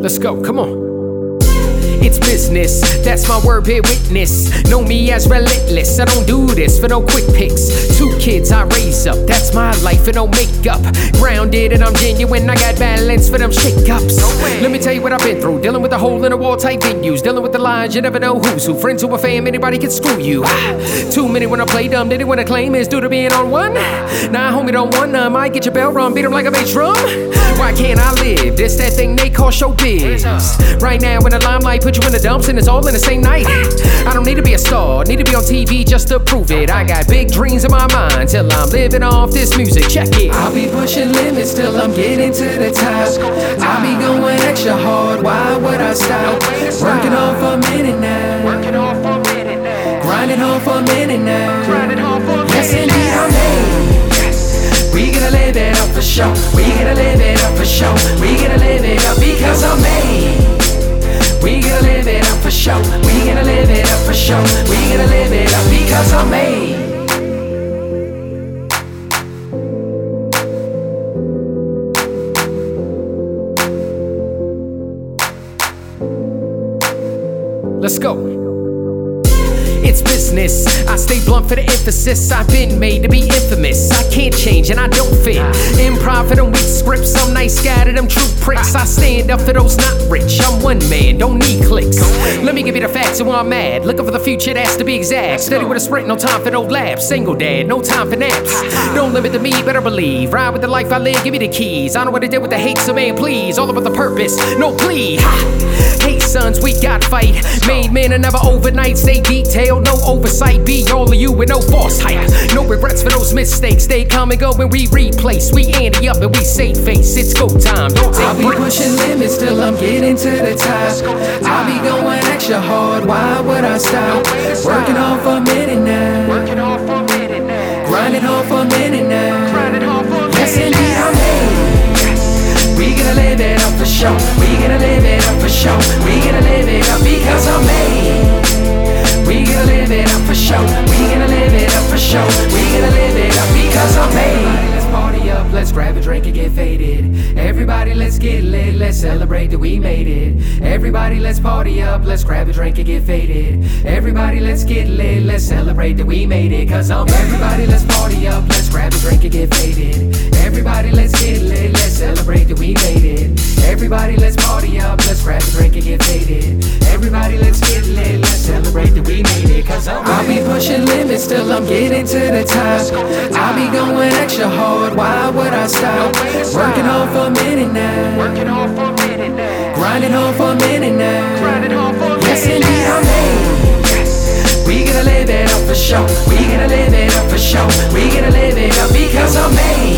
Let's go, come on. It's business, that's my word, bear witness. Know me as relentless, I don't do this for no quick picks. 2 kids I raise up, that's my life and no makeup. Grounded and I'm genuine, I got balance for them shake-ups. Let me tell you what I've been through, dealing with the hole in the wall type venues. Dealing with the lines, you never know who's who. Friends who are fam, anybody can screw you. Too many when I play dumb, did it when I claim is due to being on one. Nah, homie, don't want none, might get your bell rung, beat 'em like a bass drum. Why can't I live? This that thing they call showbiz. Right now in the limelight, put you in the dumps and it's all in the same night. I don't need to be a star, need to be on TV just to prove it. I got big dreams in my mind till I'm living off this music. Check it. I'll be pushing limits till I'm getting to the top. I'll be going extra hard, why would I stop? Working hard for a minute now. Grinding hard for a minute now. Yes, indeed, I'm made. We gonna live it up for sure. We gonna live it up for sure. We gonna live it up because I'm made. We gonna live it up for sure. We gonna live it up for sure. We gonna live it up because I'm made. Let's go. It's business, I stay blunt for the emphasis. I've been made to be infamous. I can't change and I don't fit. Improv for them weak scripts, I'm nice guy to them true pricks. I stand up for those not rich, I'm one man, don't need clicks. Let me give you the facts of why I'm mad. Looking for the future, that's to be exact. Steady with a sprint, no time for no laps. Single dad, no time for naps. Don't limit to me, better believe. Ride with the life I live, give me the keys. I know what I did with the hate, so man please. All about the purpose, no plea. Hey sons, we got fight. Made men are never overnight, stay detailed, no oversight. Be all of you with no false hype. No regrets for those mistakes. They come and go when we replace. We ante up and we save face. It's go time, don't take breaks. I'll be pushing limits till I'm getting to the top. I'll be going extra hard, why would I stop? Working hard for a minute now. Grinding hard for a minute now. Yes, indeed, I'm made. We gonna live it up for sure. We gonna live it up for sure. We gonna live it up because I'm made. We gonna live it up for sure. We gonna live it up for sure. We gonna live it up because I'm made. Let's party up, let's grab a drink and get faded. Everybody, let's get lit, let's celebrate that we made it. Everybody, let's party up, let's grab a drink and get faded. Everybody, let's get lit, let's celebrate that we made it. Cause I'm everybody, let's party up, let's grab a drink and get faded. Everybody, let's get lit, let's celebrate that we made it. Everybody, let's party up, let's grab a drink and get faded. Everybody, let's get lit, let's celebrate that we made it. Cause I'll be pushing limits till I'm getting to the top. I'll be going extra hard, why would I stop? Working hard for a minute now. Grinding hard for a minute now. Yes, indeed, I'm made. We gonna live it up for sure. We gonna live it up for sure. We gonna live it up because I'm made.